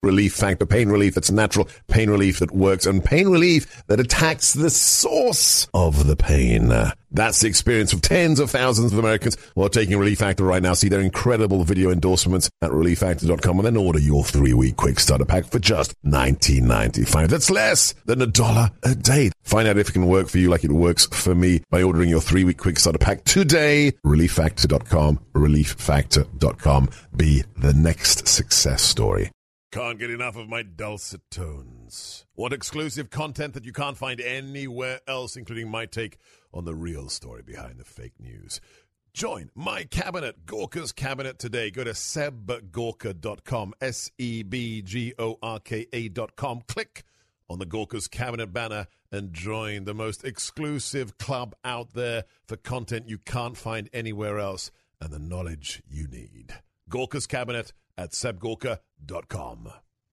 relief factor, pain relief that's natural, pain relief that works, and pain relief that attacks the source of the pain. That's the experience of tens of thousands of Americans who are taking Relief Factor right now. See their incredible video endorsements at relieffactor.com and then order your 3-week quick starter pack for just $19.95. That's less than $1 a day. Find out if it can work for you like it works for me by ordering your 3-week quick starter pack today. Relieffactor.com, relieffactor.com. Be the next success story. Can't get enough of my dulcet tones. Want exclusive content that you can't find anywhere else, including my take on the real story behind the fake news? Join my cabinet, Gorka's Cabinet, today. Go to sebgorka.com, sebgorka.com. Click on the Gorka's Cabinet banner and join the most exclusive club out there for content you can't find anywhere else and the knowledge you need. Gorka's Cabinet at sebgorka.com.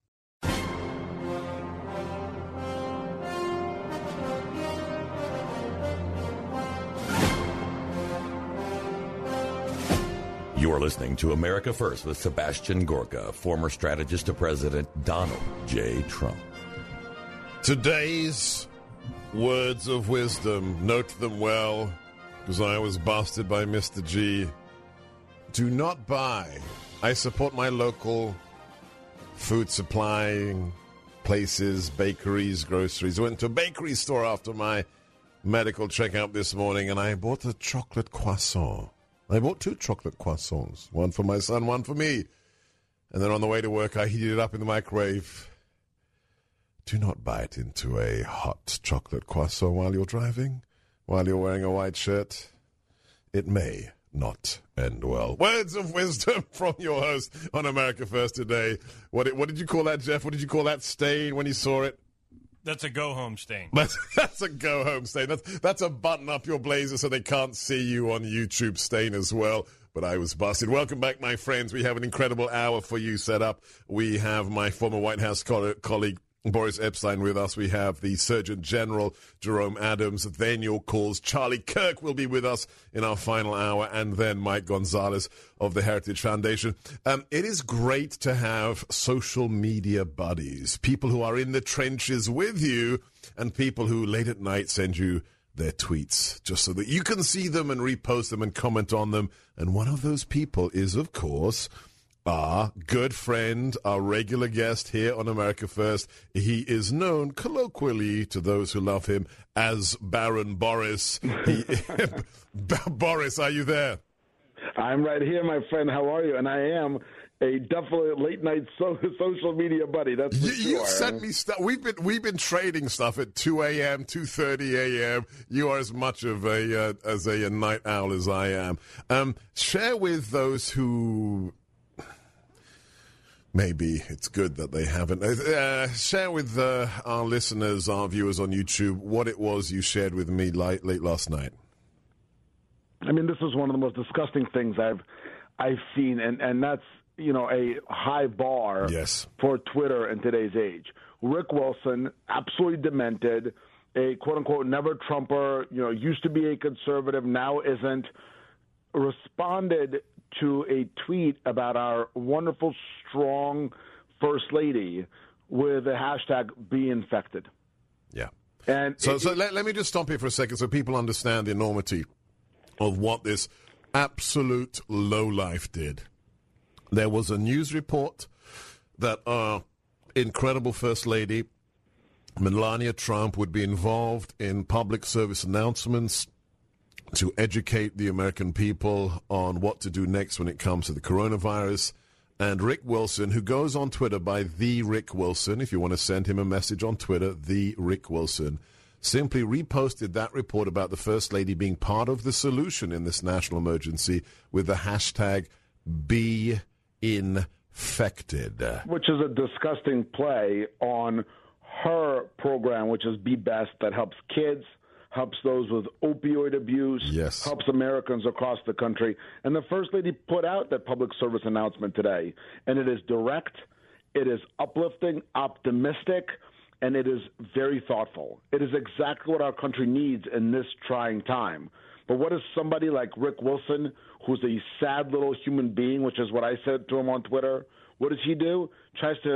You're listening to America First with Sebastian Gorka, former strategist to President Donald J. Trump. Today's words of wisdom, note them well, because I was busted by Mr. G. Do not buy. I support my local food supplying places, bakeries, groceries. I went to a bakery store after my medical checkup this morning, and I bought a chocolate croissant. I bought 2 chocolate croissants, one for my son, one for me. And then on the way to work, I heated it up in the microwave. Do not bite into a hot chocolate croissant while you're driving, while you're wearing a white shirt. It may not end well. Words of wisdom from your host on America First today. What did you call that, Jeff? What did you call that stain when you saw it? That's a go-home stain. That's a go-home stain. That's a button up your blazer so they can't see you on YouTube stain as well. But I was busted. Welcome back, my friends. We have an incredible hour for you set up. We have my former White House colleague, Boris Epstein, with us. We have the Surgeon General, Jerome Adams. Then your calls. Charlie Kirk will be with us in our final hour. And then Mike Gonzalez of the Heritage Foundation. It is great to have social media buddies, people who are in the trenches with you and people who late at night send you their tweets just so that you can see them and repost them and comment on them. And one of those people is, of course, our good friend, our regular guest here on America First. He is known colloquially to those who love him as Baron Boris. Boris, are you there? I'm right here, my friend. How are you? And I am a definitely late night social media buddy. That's for sure. You sent me stuff. We've been trading stuff at 2 a.m., 2:30 a.m. You are as much of a night owl as I am. Share with those who. Maybe it's good that they haven't. Share with our listeners, our viewers on YouTube, what it was you shared with me late last night. I mean, this is one of the most disgusting things I've seen, and that's a high bar for Twitter in today's age. Rick Wilson, absolutely demented, a quote unquote never Trumper, used to be a conservative, now isn't, responded to a tweet about our wonderful, strong First Lady with the hashtag be infected. Yeah. And so let me just stop here for a second so people understand the enormity of what this absolute lowlife did. There was a news report that our incredible First Lady, Melania Trump, would be involved in public service announcements to educate the American people on what to do next when it comes to the coronavirus. And Rick Wilson, who goes on Twitter by The Rick Wilson, if you want to send him a message on Twitter, The Rick Wilson, simply reposted that report about the First Lady being part of the solution in this national emergency with the hashtag BeInfected. Which is a disgusting play on her program, which is Be Best, that helps kids, helps those with opioid abuse, helps Americans across the country. And the First Lady put out that public service announcement today, and it is direct, it is uplifting, optimistic, and it is very thoughtful. It is exactly what our country needs in this trying time. But what is somebody like Rick Wilson, who's a sad little human being, which is what I said to him on Twitter, what does he do? Tries to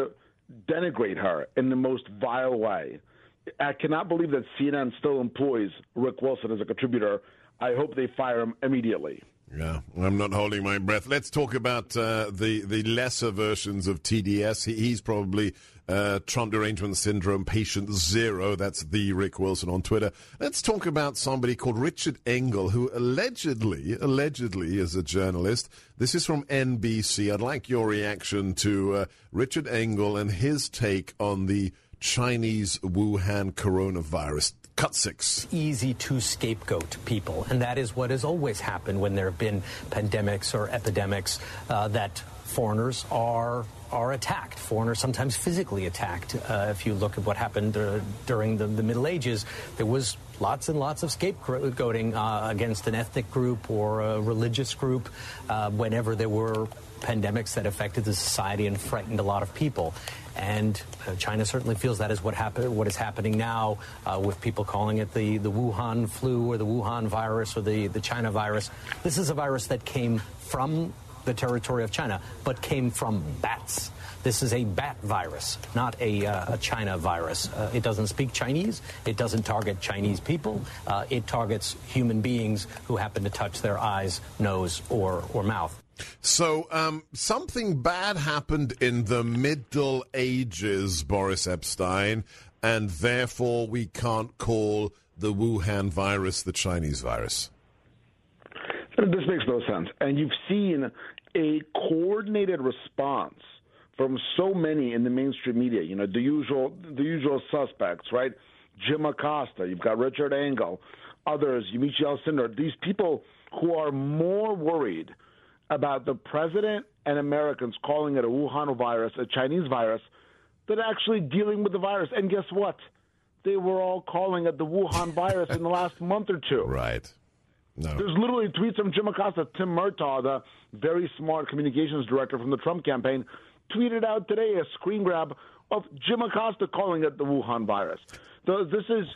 denigrate her in the most vile way. I cannot believe that CNN still employs Rick Wilson as a contributor. I hope they fire him immediately. Yeah, I'm not holding my breath. Let's talk about the lesser versions of TDS. He's probably Trump Derangement Syndrome Patient Zero. That's the Rick Wilson on Twitter. Let's talk about somebody called Richard Engel, who allegedly is a journalist. This is from NBC. I'd like your reaction to Richard Engel and his take on the Chinese Wuhan coronavirus. Cut 6. Easy to scapegoat people, and that is what has always happened when there have been pandemics or epidemics, that foreigners are attacked. Foreigners sometimes physically attacked. If you look at what happened during the Middle Ages, there was lots and lots of scapegoating against an ethnic group or a religious group whenever there were pandemics that affected the society and frightened a lot of people. And China certainly feels that is what is happening now with people calling it the Wuhan flu or the Wuhan virus or the China virus. This is a virus that came from the territory of China, but came from bats. This is a bat virus, not a China virus. It doesn't speak Chinese. It doesn't target Chinese people. It targets human beings who happen to touch their eyes, nose, or mouth. So something bad happened in the Middle Ages, Boris Epstein, and therefore we can't call the Wuhan virus the Chinese virus. This makes no sense. And you've seen a coordinated response from so many in the mainstream media, you know, the usual suspects, right? Jim Acosta, you've got Richard Engel, others, Yamiche Alcindor, these people who are more worried about the president and Americans calling it a Wuhan virus, a Chinese virus, than actually dealing with the virus. And guess what? They were all calling it the Wuhan virus in the last month or two. Right. No. There's literally tweets from Jim Acosta. Tim Murtaugh, the very smart communications director from the Trump campaign, tweeted out today a screen grab of Jim Acosta calling it the Wuhan virus. So this is,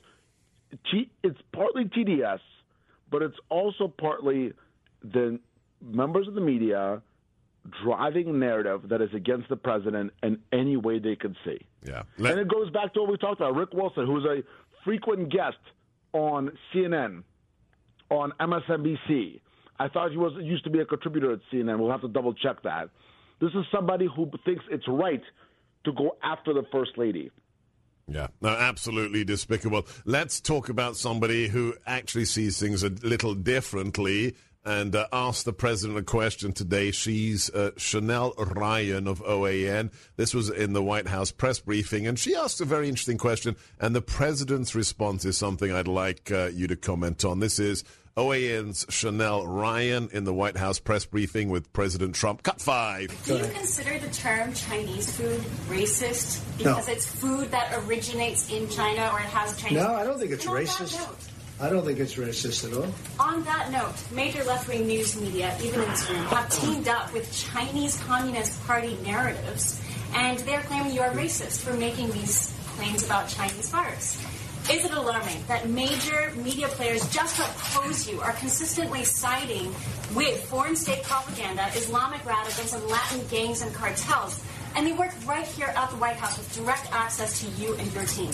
it's partly TDS, but it's also partly the members of the media driving a narrative that is against the president in any way they could see. Yeah. And it goes back to what we talked about. Rick Wilson, who's a frequent guest on CNN, on MSNBC. I thought he used to be a contributor at CNN. We'll have to double-check that. This is somebody who thinks it's right to go after the First Lady. Yeah, no, absolutely despicable. Let's talk about somebody who actually sees things a little differently and asked the president a question today. She's Chanel Ryan of OAN. This was in the White House press briefing, and she asked a very interesting question, and the president's response is something I'd like you to comment on. This is OAN's Chanel Ryan in the White House press briefing with President Trump. Cut 5. Do you consider the term Chinese food racist because it's food that originates in China or it has Chinese? No, I don't think it's racist. I don't think it's racist at all. On that note, major left-wing news media, even in this room, have teamed up with Chinese Communist Party narratives, and they're claiming you are racist for making these claims about Chinese virus. Is it alarming that major media players just to oppose you are consistently siding with foreign state propaganda, Islamic radicals, and Latin gangs and cartels, and they work right here at the White House with direct access to you and your team?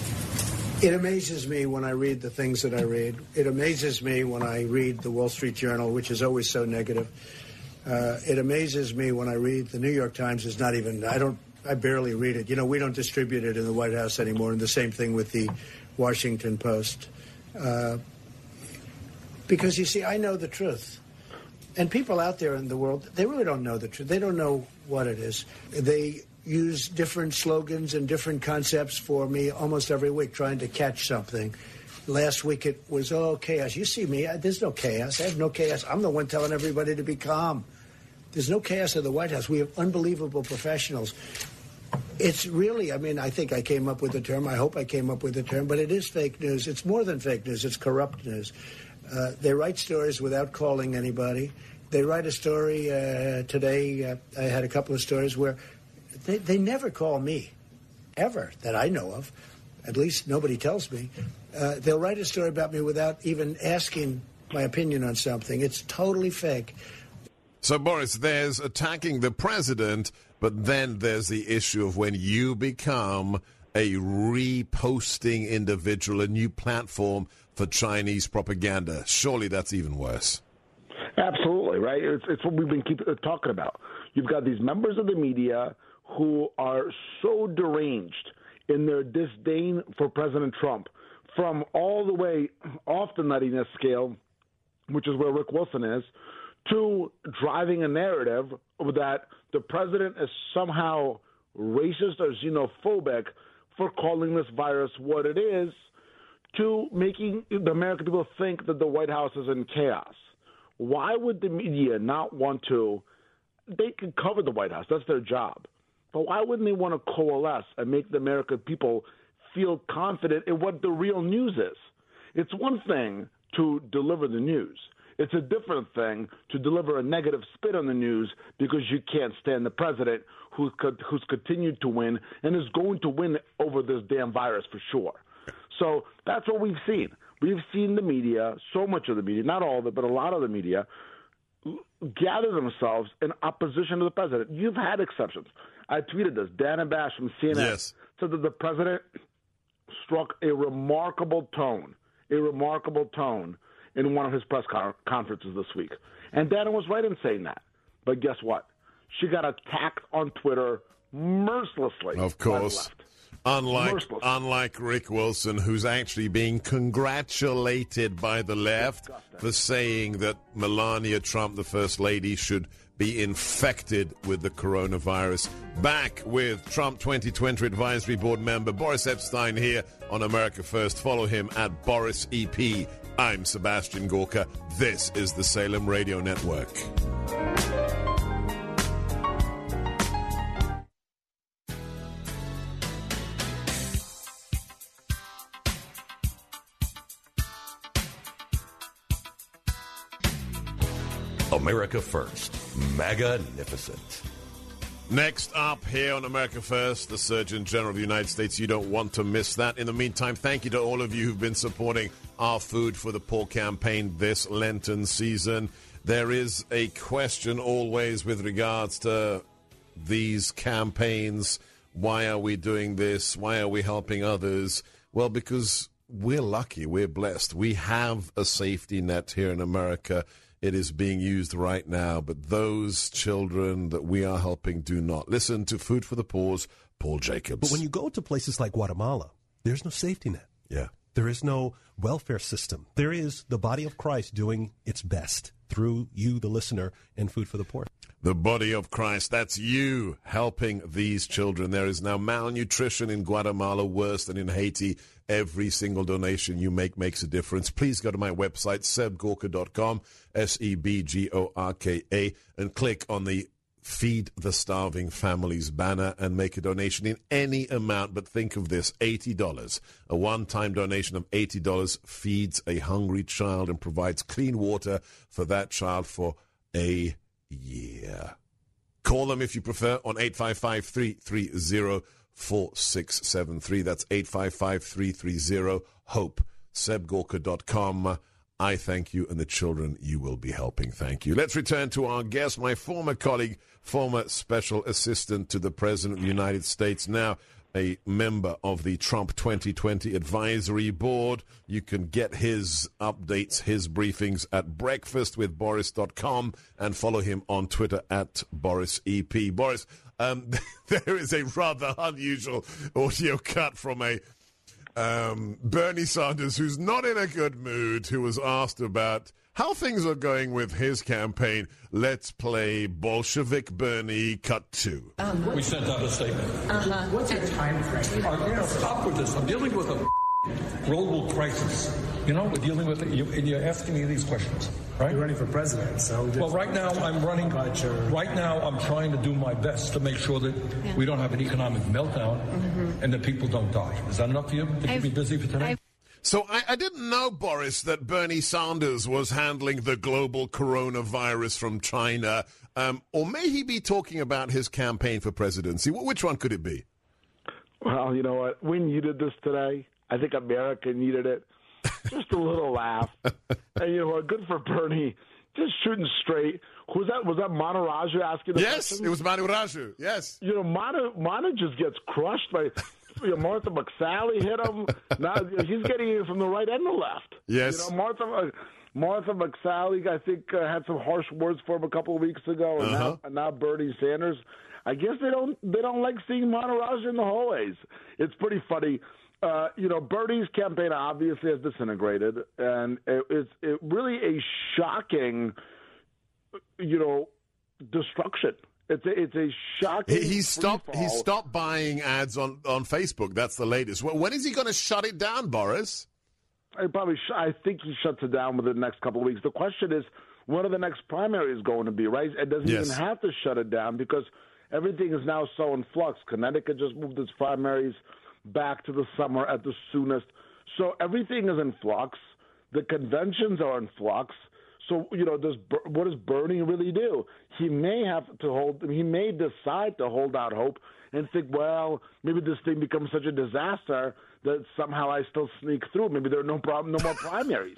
It amazes me when I read the things that I read. It amazes me when I read the Wall Street Journal, which is always so negative. It amazes me when I read the New York Times. Is not even, I barely read it. You know, we don't distribute it in the White House anymore, and the same thing with the Washington Post. Because, you see, I know the truth. And people out there in the world, they really don't know the truth. They don't know what it is. They use different slogans and different concepts for me almost every week, trying to catch something. Last week it was, chaos. You see me, there's no chaos. I have no chaos. I'm the one telling everybody to be calm. There's no chaos at the White House. We have unbelievable professionals. It's really, I think I came up with the term. I hope I came up with the term, but it is fake news. It's more than fake news. It's corrupt news. They write stories without calling anybody. They write a story today. I had a couple of stories where they never call me, ever, that I know of. At least nobody tells me. They'll write a story about me without even asking my opinion on something. It's totally fake. So, Boris, there's attacking the president, But then there's the issue of when you become a reposting individual, a new platform for Chinese propaganda. Surely that's even worse. Absolutely, right? It's what we've been talking about. You've got these members of the media who are so deranged in their disdain for President Trump, from all the way off the nuttiness scale, which is where Rick Wilson is, to driving a narrative that the president is somehow racist or xenophobic for calling this virus what it is, to making the American people think that the White House is in chaos. Why would the media not want to? They can cover the White House. That's their job. But why wouldn't they want to coalesce and make the American people feel confident in what the real news is? It's one thing to deliver the news. It's a different thing to deliver a negative spin on the news because you can't stand the president who's continued to win and is going to win over this damn virus for sure. So that's what we've seen. We've seen the media, so much of the media, not all of it, but a lot of the media, gather themselves in opposition to the president. You've had exceptions. I tweeted this. Dana Bash from CNN said that the president struck a remarkable tone in one of his press conferences this week. And Dana was right in saying that. But guess what? She got attacked on Twitter mercilessly. Of course. Unlike Rick Wilson, who's actually being congratulated by the left for saying that Melania Trump, the First Lady, should be infected with the coronavirus. Back with Trump 2020 Advisory Board member Boris Epstein here on America First. Follow him at Boris EP. I'm Sebastian Gorka. This is the Salem Radio Network. America First. Magnificent. Next up here on America First, the Surgeon General of the United States. You don't want to miss that. In the meantime, thank you to all of you who've been supporting our Food for the Poor campaign this Lenten season. There is a question always with regards to these campaigns. Why are we doing this? Why are we helping others? Well, because we're lucky. We're blessed. We have a safety net here in America. It is being used right now, but those children that we are helping do not. Listen to Food for the Poor's Paul Jacobs. But when you go to places like Guatemala, there's no safety net. Yeah. There is no welfare system. There is the body of Christ doing its best through you, the listener, and Food for the Poor. The body of Christ, that's you helping these children. There is now malnutrition in Guatemala worse than in Haiti. Every single donation you make makes a difference. Please go to my website, sebgorka.com, SEBGORKA, and click on the Feed the Starving Families banner and make a donation in any amount. But think of this, $80. A one-time donation of $80 feeds a hungry child and provides clean water for that child for a year. Call them if you prefer on 855-330-4673. That's 855-330-HOPE. SebGorka.com. I thank you, and the children you will be helping. Thank you. Let's return to our guest, my former colleague, former special assistant to the President of the United States, now a member of the Trump 2020 Advisory Board. You can get his updates, his briefings at breakfastwithboris.com and follow him on Twitter at BorisEP. Boris, there is a rather unusual audio cut from a Bernie Sanders, who's not in a good mood, who was asked about how things are going with his campaign. Let's play Bolshevik Bernie Cut 2. We sent out a statement. What's your time frame? Stop with this. I'm dealing with a global crisis. You know, we're dealing with it, and you're asking me these questions, right? You're running for president, so... Well, right now I'm running... Right now I'm trying to do my best to make sure that we don't have an economic meltdown and that people don't die. Is that enough for you to keep me busy for tonight? So I didn't know, Boris, that Bernie Sanders was handling the global coronavirus from China. Or may he be talking about his campaign for presidency? Which one could it be? Well, you know what? We needed this today. I think America needed it. Just a little laugh. And you know what? Good for Bernie. Just shooting straight. Who's that? Was that Manu Raju asking the question? Yes, it was Manu Raju. Yes. You know, Manu just gets crushed by Martha McSally hit him. Now he's getting it from the right and the left. Yes. You know, Martha McSally, I think, had some harsh words for him a couple of weeks ago, and now Bernie Sanders. I guess they don't like seeing Manu Raju in the hallways. It's pretty funny. Bernie's campaign obviously has disintegrated, and it's really a shocking, destruction. It's a shocking. He stopped buying ads on Facebook. That's the latest. When is he going to shut it down, Boris? I think he shuts it down within the next couple of weeks. The question is, when are the next primaries going to be, right? It doesn't even have to shut it down because everything is now so in flux. Connecticut just moved its primaries back to the summer at the soonest. So everything is in flux. The conventions are in flux. So, what does Bernie really do? He may decide to hold out hope and think, well, maybe this thing becomes such a disaster that somehow I still sneak through. Maybe there are no more primaries.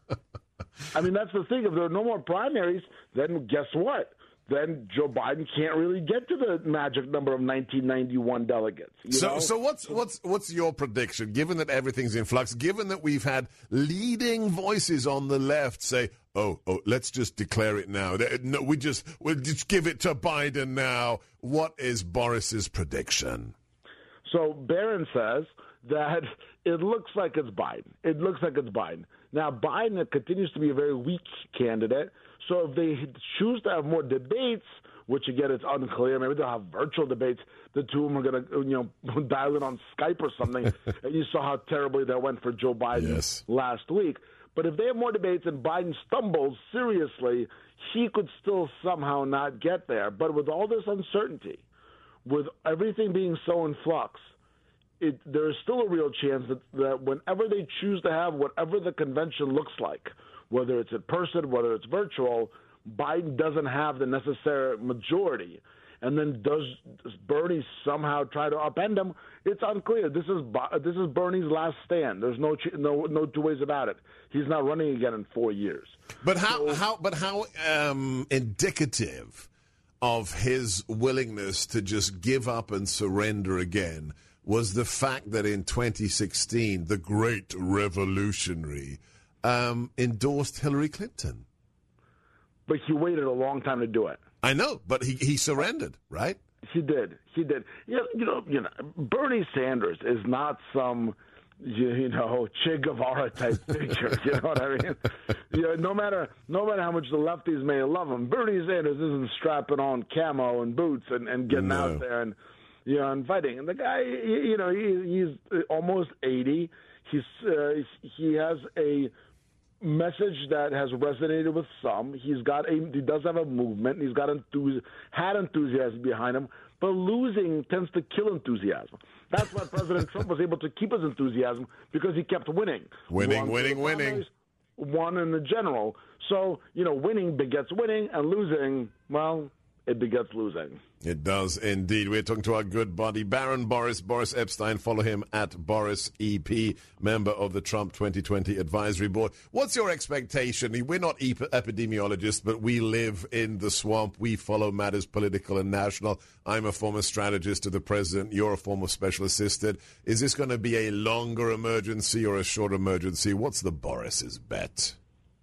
I mean, that's the thing. If there are no more primaries, then guess what? Then Joe Biden can't really get to the magic number of 1991 delegates. So what's your prediction? Given that everything's in flux, given that we've had leading voices on the left say, "Oh, let's just declare it now. No, we'll just give it to Biden now." What is Boris's prediction? So Barron says that it looks like it's Biden. Now, Biden continues to be a very weak candidate. So if they choose to have more debates, which again it's unclear, maybe they'll have virtual debates. The two of them are going to dial in on Skype or something. And you saw how terribly that went for Joe Biden last week. But if they have more debates and Biden stumbles seriously, he could still somehow not get there. But with all this uncertainty, with everything being so in flux, there is still a real chance that whenever they choose to have whatever the convention looks like, whether it's in person, whether it's virtual, Biden doesn't have the necessary majority. And then does Bernie somehow try to upend him? It's unclear. This is Bernie's last stand. There's no two ways about it. He's not running again in 4 years. But how indicative of his willingness to just give up and surrender again was the fact that in 2016, the great revolutionary endorsed Hillary Clinton. But he waited a long time to do it. I know, but he surrendered, right? He did. Bernie Sanders is not some, Che Guevara type figure. You know what I mean? No matter how much the lefties may love him, Bernie Sanders isn't strapping on camo and boots and getting out there and and fighting. And the guy, he's almost 80. He has a message that has resonated with some. He does have a movement. He's got enthusiasm behind him, but losing tends to kill enthusiasm. That's why President Trump was able to keep his enthusiasm, because he kept winning. Winning. Won in the general. So, winning begets winning, and losing, well, it begets losing. It does indeed. We're talking to our good buddy, Baron Boris Epshteyn. Follow him at Boris EP, member of the Trump 2020 Advisory Board. What's your expectation? We're not epidemiologists, but we live in the swamp. We follow matters political and national. I'm a former strategist to the president. You're a former special assistant. Is this going to be a longer emergency or a short emergency? What's the Boris's bet?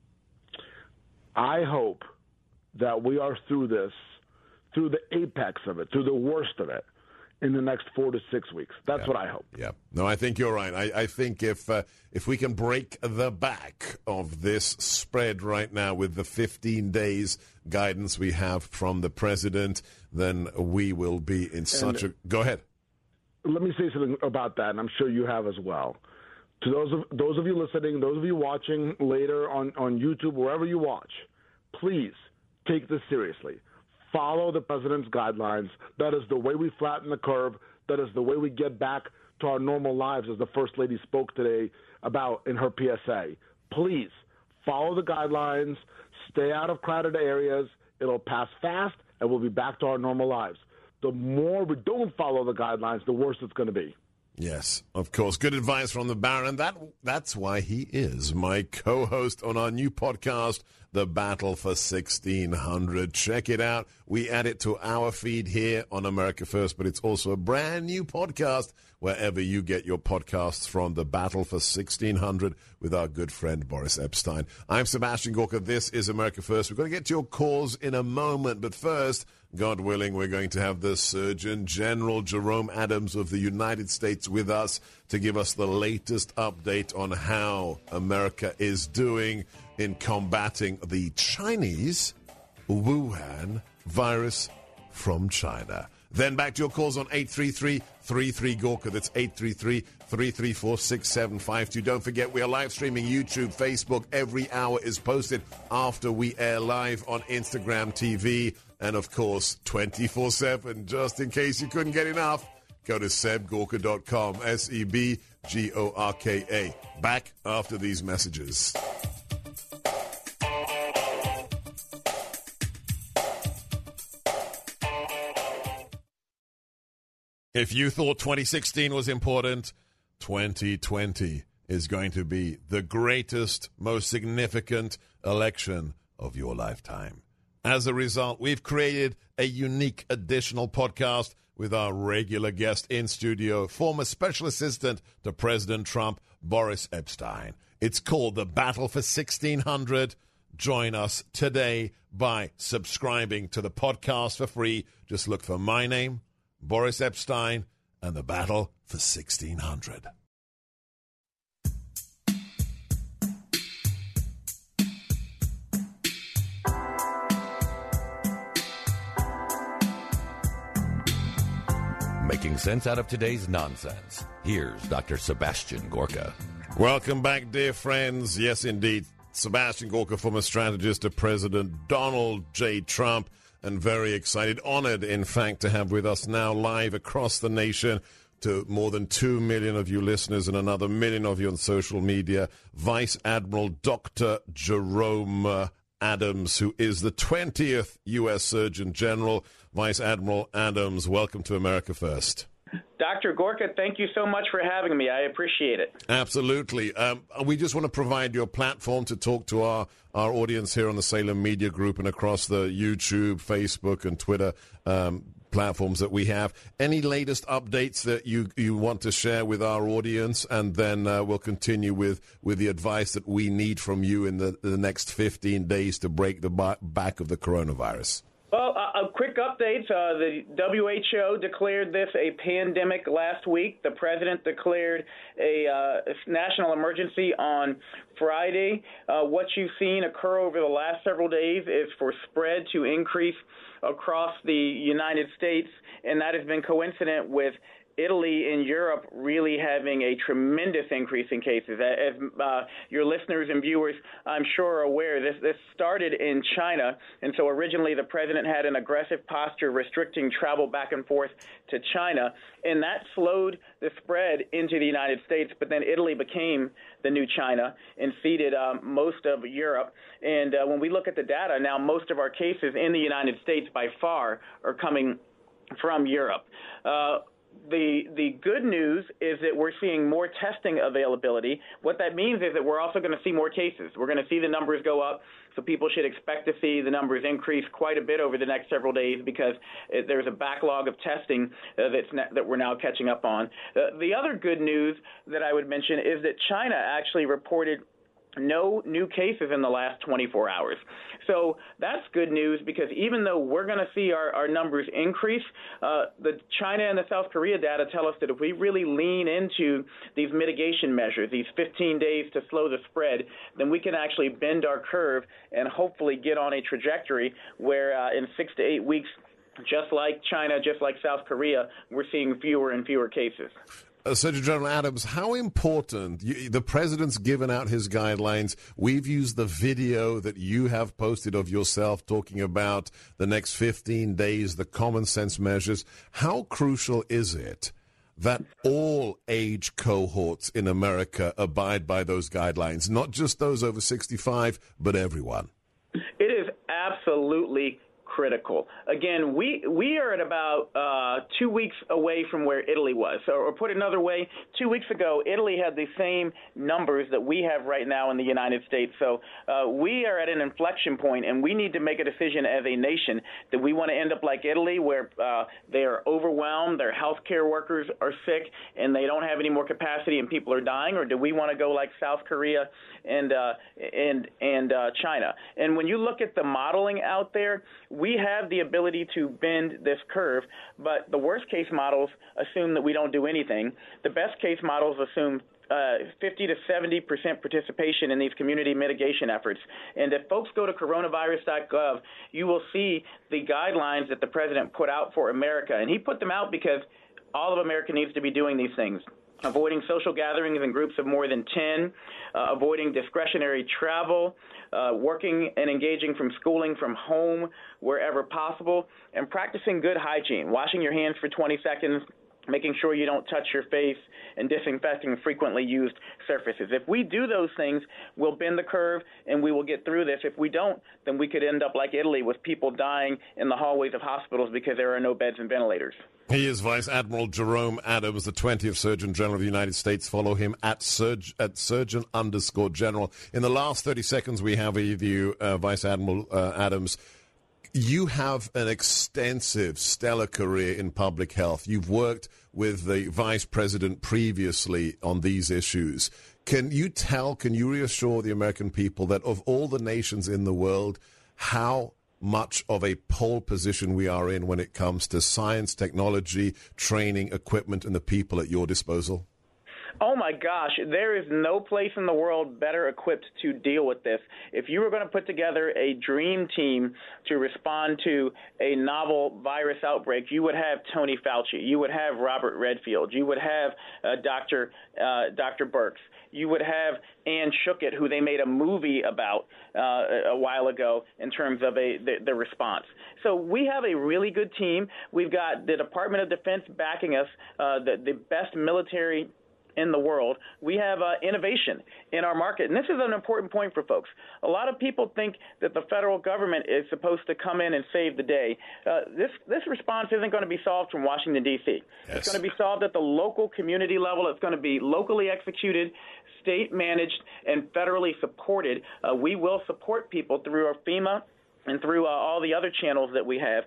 I hope that we are through this, through the apex of it, through the worst of it, in the next 4 to 6 weeks. That's what I hope. Yeah. No, I think you're right. I think if we can break the back of this spread right now with the 15 days guidance we have from the president, then we will be in such a... Go ahead. Let me say something about that, and I'm sure you have as well. To those of you listening, those of you watching later on YouTube, wherever you watch, please take this seriously. Follow the president's guidelines. That is the way we flatten the curve. That is the way we get back to our normal lives, as the First Lady spoke today about in her PSA. Please follow the guidelines. Stay out of crowded areas. It'll pass fast, and we'll be back to our normal lives. The more we don't follow the guidelines, the worse it's going to be. Yes, of course. Good advice from the Baron. That's why he is my co-host on our new podcast, The Battle for 1600. Check it out. We add it to our feed here on America First, but it's also a brand new podcast wherever you get your podcasts from. The Battle for 1600 with our good friend Boris Epshteyn. I'm Sebastian Gorka. This is America First. We're going to get to your calls in a moment, but first, God willing, we're going to have the Surgeon General Jerome Adams of the United States with us to give us the latest update on how America is doing in combating the Chinese Wuhan virus from China. Then back to your calls on 833-33-GORKA. That's 833-334-6752. Don't forget, we are live streaming YouTube, Facebook. Every hour is posted after we air live on Instagram TV. And, of course, 24/7. Just in case you couldn't get enough, go to sebgorka.com, SEBGORKA. Back after these messages. If you thought 2016 was important, 2020 is going to be the greatest, most significant election of your lifetime. As a result, we've created a unique additional podcast with our regular guest in studio, former special assistant to President Trump, Boris Epshteyn. It's called The Battle for 1600. Join us today by subscribing to the podcast for free. Just look for my name, Boris Epshteyn, and The Battle for 1600. Making sense out of today's nonsense. Here's Dr. Sebastian Gorka. Welcome back, dear friends. Yes, indeed. Sebastian Gorka, former strategist to President Donald J. Trump, and very excited, honored, in fact, to have with us now live across the nation to more than 2 million of you listeners and another million of you on social media, Vice Admiral Dr. Jerome Adams, who is the 20th U.S. Surgeon General. Vice Admiral Adams, welcome to America First. Dr. Gorka, thank you so much for having me. I appreciate it. Absolutely. We just want to provide your platform to talk to our audience here on the Salem Media Group and across the YouTube, Facebook, and Twitter platforms that we have. Any latest updates that you want to share with our audience? And then we'll continue with the advice that we need from you in the next 15 days to break the back of the coronavirus. Well, a quick update. The WHO declared this a pandemic last week. The president declared a national emergency on Friday. What you've seen occur over the last several days is for spread to increase across the United States, and that has been coincident with Italy and Europe really having a tremendous increase in cases. As your listeners and viewers, I'm sure, are aware, this started in China, and so originally the president had an aggressive posture restricting travel back and forth to China, and that slowed the spread into the United States, but then Italy became the new China and ceded most of Europe. And when we look at the data now, most of our cases in the United States by far are coming from Europe. The good news is that we're seeing more testing availability. What that means is that we're also going to see more cases. We're going to see the numbers go up, so people should expect to see the numbers increase quite a bit over the next several days because there's a backlog of testing that we're now catching up on. The other good news that I would mention is that China actually reported no new cases in the last 24 hours. So that's good news because even though we're going to see our numbers increase, the China and the South Korea data tell us that if we really lean into these mitigation measures, these 15 days to slow the spread, then we can actually bend our curve and hopefully get on a trajectory where in 6 to 8 weeks, just like China, just like South Korea, we're seeing fewer and fewer cases. Surgeon General Adams, how important, the president's given out his guidelines. We've used the video that you have posted of yourself talking about the next 15 days, the common sense measures. How crucial is it that all age cohorts in America abide by those guidelines, not just those over 65, but everyone? It is absolutely critical. Again, we are at about 2 weeks away from where Italy was. Or put another way, 2 weeks ago, Italy had the same numbers that we have right now in the United States. So we are at an inflection point, and we need to make a decision as a nation that we want to end up like Italy, where they are overwhelmed, their healthcare workers are sick, and they don't have any more capacity, and people are dying, or do we want to go like South Korea and China? And when you look at the modeling out there, we have the ability to bend this curve, but the worst case models assume that we don't do anything. The best case models assume 50 to 70% participation in these community mitigation efforts. And if folks go to coronavirus.gov, you will see the guidelines that the president put out for America. And he put them out because all of America needs to be doing these things. Avoiding social gatherings in groups of more than 10, avoiding discretionary travel, working and engaging from schooling from home wherever possible, and practicing good hygiene, washing your hands for 20 seconds, making sure you don't touch your face, and disinfecting frequently used surfaces. If we do those things, we'll bend the curve and we will get through this. If we don't, then we could end up like Italy with people dying in the hallways of hospitals because there are no beds and ventilators. He is Vice Admiral Jerome Adams, the 20th Surgeon General of the United States. Follow him at Surgeon_General. In the last 30 seconds we have with you, Vice Admiral Adams, you have an extensive, stellar career in public health. You've worked with the vice president previously on these issues. Can you reassure the American people that of all the nations in the world, how much of a pole position we are in when it comes to science, technology, training, equipment, and the people at your disposal? Oh, my gosh, there is no place in the world better equipped to deal with this. If you were going to put together a dream team to respond to a novel virus outbreak, you would have Tony Fauci. You would have Robert Redfield. You would have Dr. Birx. You would have Ann Schuchat, who they made a movie about a while ago in terms of the response. So we have a really good team. We've got the Department of Defense backing us, the best military in the world. We have innovation in our market. And this is an important point for folks. A lot of people think that the federal government is supposed to come in and save the day. This response isn't going to be solved from Washington, D.C. Yes. It's going to be solved at the local community level. It's going to be locally executed, state-managed, and federally supported. We will support people through our FEMA and through all the other channels that we have.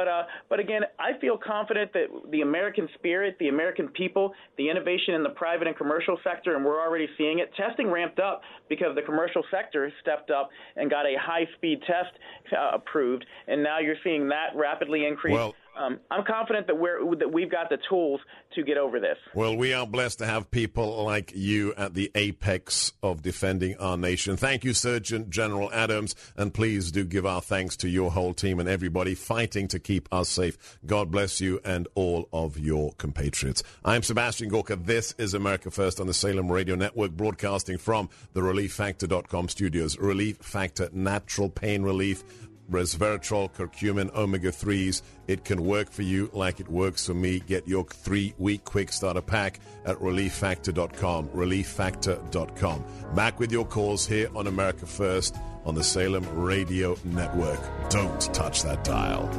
But again, I feel confident that the American spirit, the American people, the innovation in the private and commercial sector, and we're already seeing it. Testing ramped up because the commercial sector stepped up and got a high-speed test approved, and now you're seeing that rapidly increase. Well, I'm confident that we've got the tools to get over this. Well, we are blessed to have people like you at the apex of defending our nation. Thank you, Surgeon General Adams, and please do give our thanks to your whole team and everybody fighting to keep us safe. God bless you and all of your compatriots. I'm Sebastian Gorka. This is America First on the Salem Radio Network, broadcasting from the ReliefFactor.com studios. Relief Factor, natural pain relief, resveratrol, curcumin, omega-3s. It can work for you like it works for me. Get your 3-week quick starter pack at ReliefFactor.com, ReliefFactor.com. Back with your calls here on America First on the Salem Radio Network. Don't touch that dial.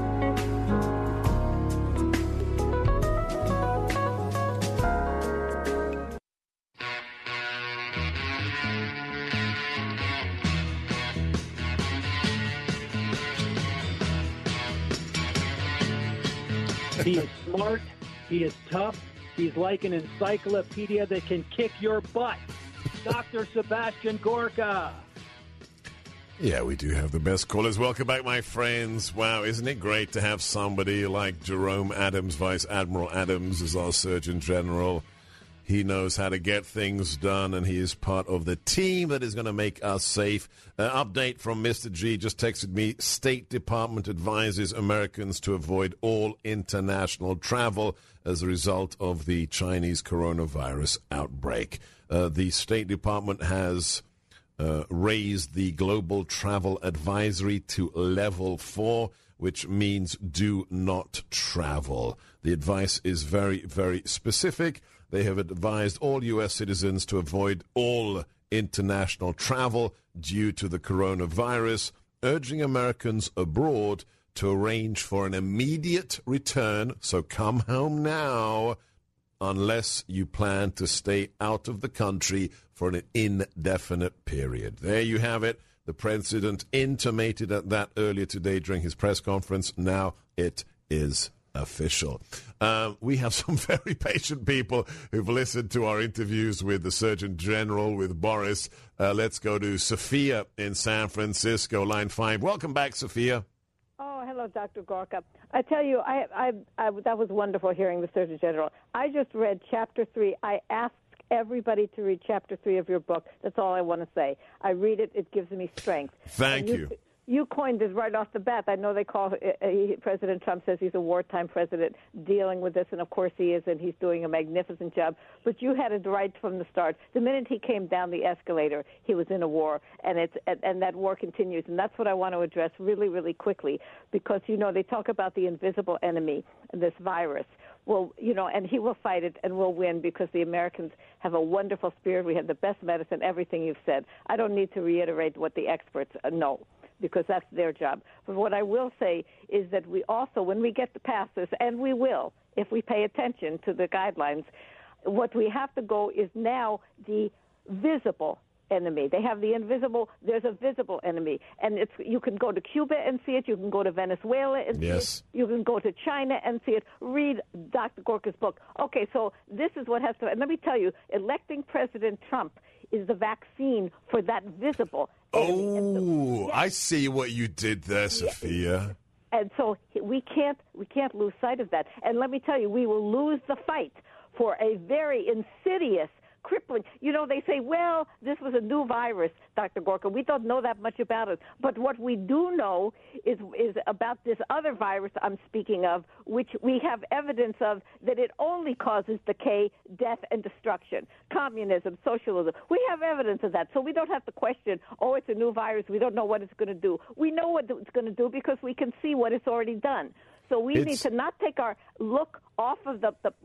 He is smart. He is tough. He's like an encyclopedia that can kick your butt. Dr. Sebastian Gorka. Yeah, we do have the best callers. Welcome back, my friends. Wow, isn't it great to have somebody like Jerome Adams, Vice Admiral Adams, as our Surgeon General. He knows how to get things done, and he is part of the team that is going to make us safe. Update from Mr. G just texted me. State Department advises Americans to avoid all international travel as a result of the Chinese coronavirus outbreak. The State Department has raised the global travel advisory to level 4, which means do not travel. The advice is very, very specific. They have advised all U.S. citizens to avoid all international travel due to the coronavirus, urging Americans abroad to arrange for an immediate return. So come home now, unless you plan to stay out of the country for an indefinite period. There you have it. The president intimated at that earlier today during his press conference. Now it is official. We have some very patient people who've listened to our interviews with the Surgeon General, with Boris. Let's go to Sophia in San Francisco, line 5. Welcome back, Sophia. Oh, hello, Dr. Gorka. I tell you, that was wonderful hearing the Surgeon General. I just read Chapter 3. I asked everybody to read Chapter 3 of your book. That's all I want to say. I read it. It gives me strength. Thank you. You coined this right off the bat. I know they call President Trump says he's a wartime president dealing with this, and of course he is, and he's doing a magnificent job. But you had it right from the start. The minute he came down the escalator, he was in a war, and that war continues. And that's what I want to address really, really quickly, because, you know, they talk about the invisible enemy, this virus. Well, you know, and he will fight it and will win because the Americans have a wonderful spirit. We have the best medicine, everything you've said. I don't need to reiterate what the experts know, because that's their job. But what I will say is that we also, when we get past this, and we will, if we pay attention to the guidelines, what we have to go is now the visible enemy. They have the invisible, there's a visible enemy. And you can go to Cuba and see it, you can go to Venezuela and see it, you can go to China and see it. Read Dr. Gorka's book. Okay, so this is what has to, and let me tell you, electing President Trump is the vaccine for that visible enemy. Oh, I see what you did there, Sophia. And so we can't lose sight of that. And let me tell you, we will lose the fight for a very insidious, crippling. You know, they say, well, this was a new virus, Dr. Gorka. We don't know that much about it. But what we do know is about this other virus I'm speaking of, which we have evidence of that it only causes decay, death, and destruction. Communism, socialism. We have evidence of that. So we don't have to question, oh, it's a new virus. We don't know what it's going to do. We know what it's going to do because we can see what it's already done. So we need to not take our look off of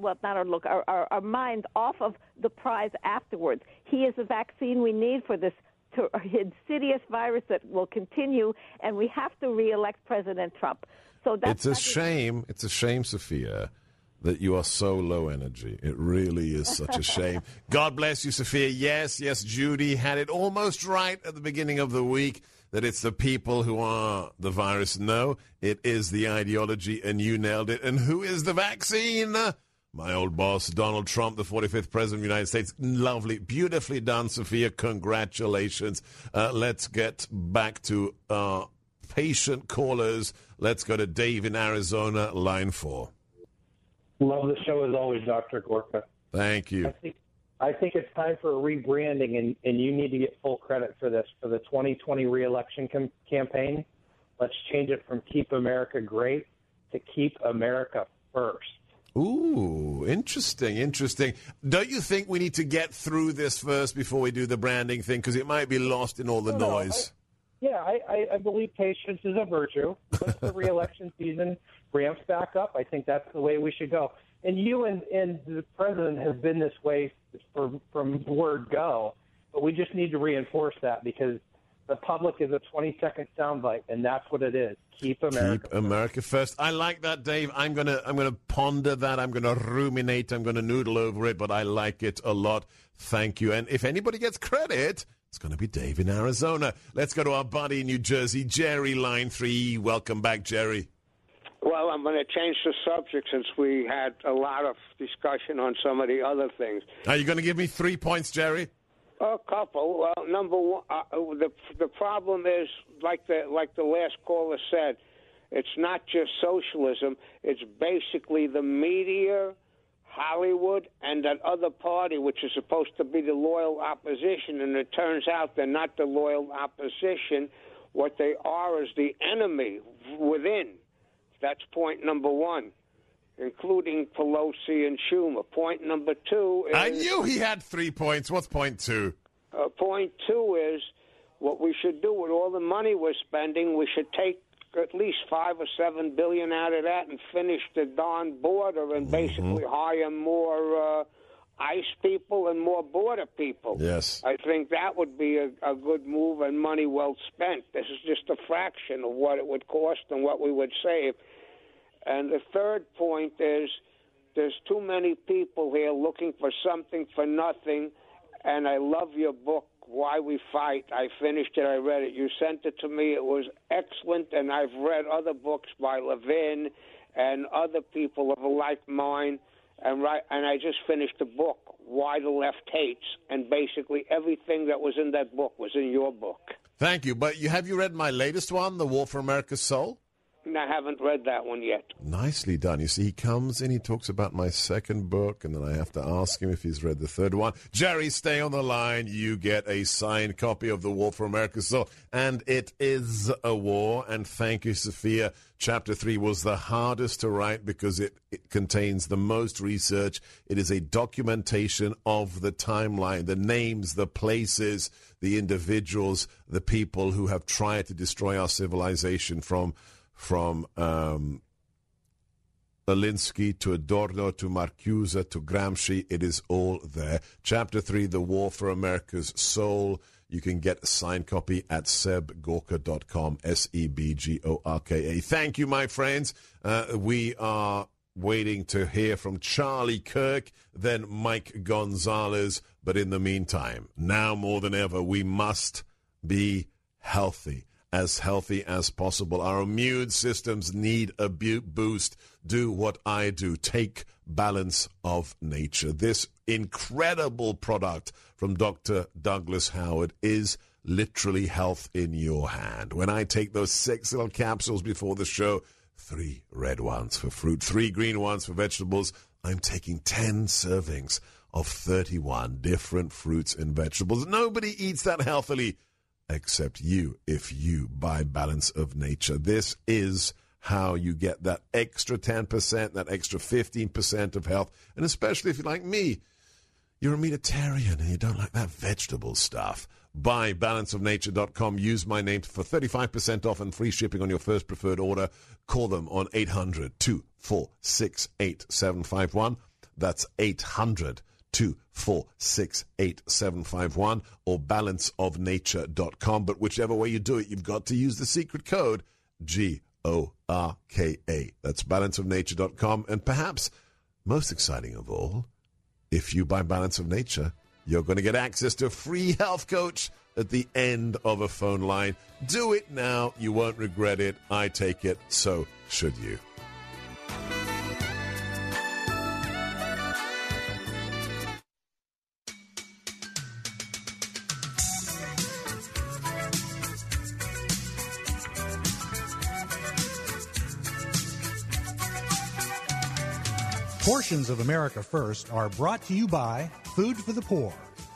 our mind off of the prize afterwards. He is the vaccine we need for this insidious virus that will continue, and we have to reelect President Trump. So that's It's a shame, Sophia, that you are so low energy. It really is such a shame. God bless you, Sophia. Yes, Judy had it almost right at the beginning of the week, that it's the people who are the virus. No, it is the ideology, and you nailed it. And who is the vaccine? My old boss, Donald Trump, the 45th President of the United States. Lovely, beautifully done, Sophia. Congratulations. Let's get back to patient callers. Let's go to Dave in Arizona, line 4. Love the show as always, Dr. Gorka. Thank you. I think it's time for a rebranding, and you need to get full credit for this. For the 2020 reelection campaign, let's change it from Keep America Great to Keep America First. Ooh, interesting. Don't you think we need to get through this first before we do the branding thing? Because it might be lost in all the noise. I believe patience is a virtue. Once the reelection season ramps back up, I think that's the way we should go. And you and the president have been this way from word go, but we just need to reinforce that because the public is a 20-second soundbite, and that's what it is. Keep America first. I like that, Dave. I'm gonna ponder that. I'm gonna ruminate. I'm gonna noodle over it, but I like it a lot. Thank you. And if anybody gets credit, it's going to be Dave in Arizona. Let's go to our buddy in New Jersey, Jerry, line 3. Welcome back, Jerry. Well, I'm going to change the subject since we had a lot of discussion on some of the other things. Are you going to give me 3 points, Jerry? A couple. Well, number one, the problem is, like the last caller said, it's not just socialism. It's basically the media, Hollywood, and that other party, which is supposed to be the loyal opposition, and it turns out they're not the loyal opposition. What they are is the enemy within. That's point number one, including Pelosi and Schumer. Point number 2 is... I knew he had 3 points. What's point 2? Point 2 is what we should do with all the money we're spending, we should take at least $5 or $7 billion out of that and finish the darn border and basically hire more ICE people and more border people. Yes. I think that would be a good move and money well spent. This is just a fraction of what it would cost and what we would save. And the third point is there's too many people here looking for something for nothing, and I love your book, Why We Fight. I finished it. I read it. You sent it to me. It was excellent, and I've read other books by Levin and other people of a like mind, and I just finished the book, Why the Left Hates, and basically everything that was in that book was in your book. Thank you. But have you read my latest one, The War for America's Soul? And I haven't read that one yet. Nicely done. You see, he comes in, he talks about my second book, and then I have to ask him if he's read the third one. Jerry, stay on the line. You get a signed copy of The War for America's Soul. And it is a war. And thank you, Sophia. Chapter 3 was the hardest to write because it contains the most research. It is a documentation of the timeline, the names, the places, the individuals, the people who have tried to destroy our civilization from Alinsky to Adorno to Marcuse to Gramsci. It is all there. Chapter 3, The War for America's Soul. You can get a signed copy at sebgorka.com, SEBGORKA. Thank you, my friends. We are waiting to hear from Charlie Kirk, then Mike Gonzalez. But in the meantime, now more than ever, we must be healthy. As healthy as possible. Our immune systems need a boost. Do what I do. Take Balance of Nature. This incredible product from Dr. Douglas Howard is literally health in your hand. When I take those 6 little capsules before the show, 3 red ones for fruit, 3 green ones for vegetables, I'm taking 10 servings of 31 different fruits and vegetables. Nobody eats that healthily except you, if you buy Balance of Nature. This is how you get that extra 10%, that extra 15% of health. And especially if you're like me, you're a meatitarian and you don't like that vegetable stuff. Buy balanceofnature.com. Use my name for 35% off and free shipping on your first preferred order. Call them on 800-246-8751. That's 800-246-8751 or balanceofnature.com. But whichever way you do it, you've got to use the secret code GORKA. That's balanceofnature.com. And perhaps most exciting of all, if you buy Balance of Nature, you're going to get access to a free health coach at the end of a phone line. Do it now. You won't regret it. I take it. So should you. Portions of America First are brought to you by Food for the Poor.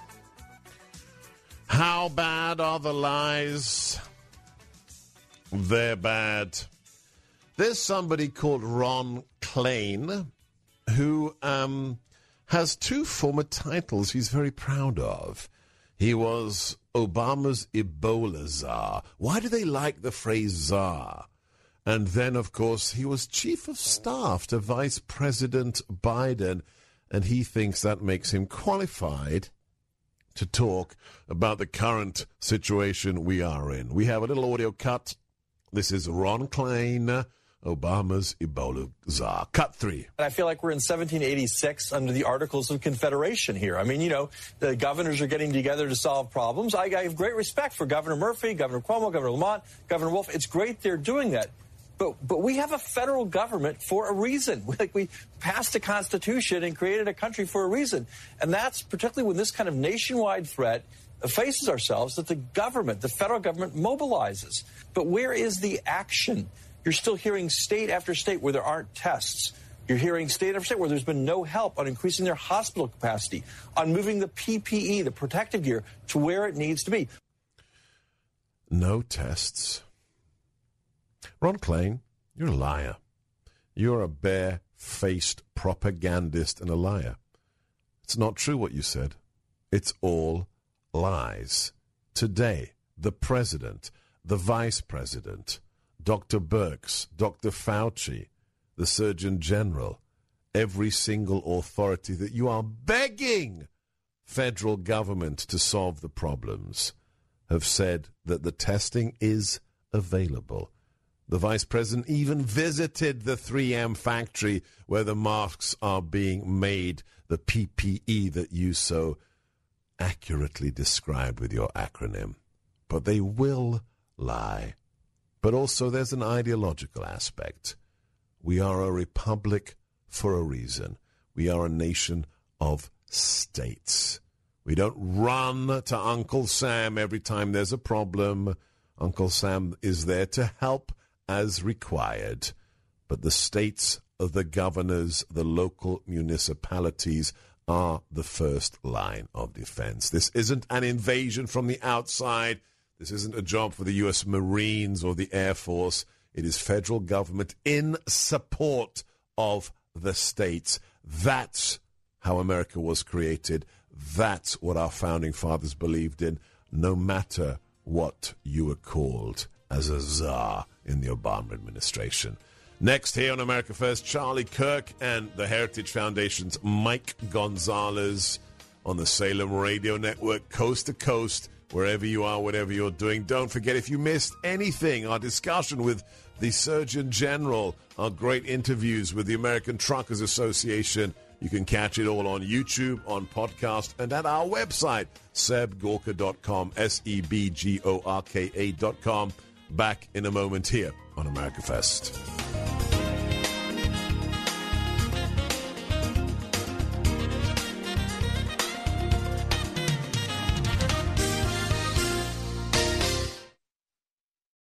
How bad are the lies? They're bad. There's somebody called Ron Klain who has 2 former titles he's very proud of. He was Obama's Ebola czar. Why do they like the phrase czar? And then, of course, he was chief of staff to Vice President Biden, and he thinks that makes him qualified to talk about the current situation we are in. We have a little audio cut. This is Ron Klain, Obama's Ebola czar. Cut 3. And I feel like we're in 1786 under the Articles of Confederation here. I mean, you know, the governors are getting together to solve problems. I have great respect for Governor Murphy, Governor Cuomo, Governor Lamont, Governor Wolf. It's great they're doing that. But we have a federal government for a reason. We passed a constitution and created a country for a reason. And that's particularly when this kind of nationwide threat faces ourselves, that the government, the federal government, mobilizes. But where is the action? You're still hearing state after state where there aren't tests. You're hearing state after state where there's been no help on increasing their hospital capacity, on moving the PPE, the protective gear, to where it needs to be. No tests. Ron Klain, you're a liar. You're a bare-faced propagandist and a liar. It's not true what you said. It's all lies. Today, the president, the vice president, Dr. Birx, Dr. Fauci, the Surgeon General, every single authority that you are begging federal government to solve the problems have said that the testing is available. The vice president even visited the 3M factory where the masks are being made, the PPE that you so accurately described with your acronym. But they will lie. But also there's an ideological aspect. We are a republic for a reason. We are a nation of states. We don't run to Uncle Sam every time there's a problem. Uncle Sam is there to help as required. But the states, the governors, the local municipalities are the first line of defense. This isn't an invasion from the outside. This isn't a job for the U.S. Marines or the Air Force. It is federal government in support of the states. That's how America was created. That's what our founding fathers believed in, no matter what you were called as a czar in the Obama administration. Next here on America First, Charlie Kirk and the Heritage Foundation's Mike Gonzalez on the Salem Radio Network, coast to coast, wherever you are, whatever you're doing. Don't forget, if you missed anything, our discussion with the Surgeon General, our great interviews with the American Truckers Association, you can catch it all on YouTube, on podcast, and at our website, sebgorka.com, sebgorka.com. Back in a moment here on America First.